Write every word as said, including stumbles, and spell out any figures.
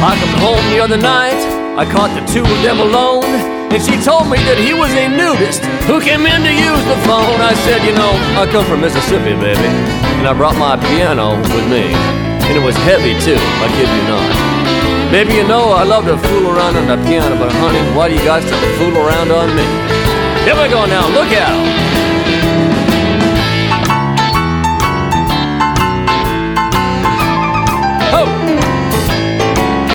I come home the other night, I caught the two of them alone, and she told me that he was a nudist who came in to use the phone. I said, you know, I come from Mississippi, baby, and I brought my piano with me, and it was heavy too, I kid you not. Baby, you know, I love to fool around on the piano, but honey, why do you guys have to fool around on me? Here we go now, look out!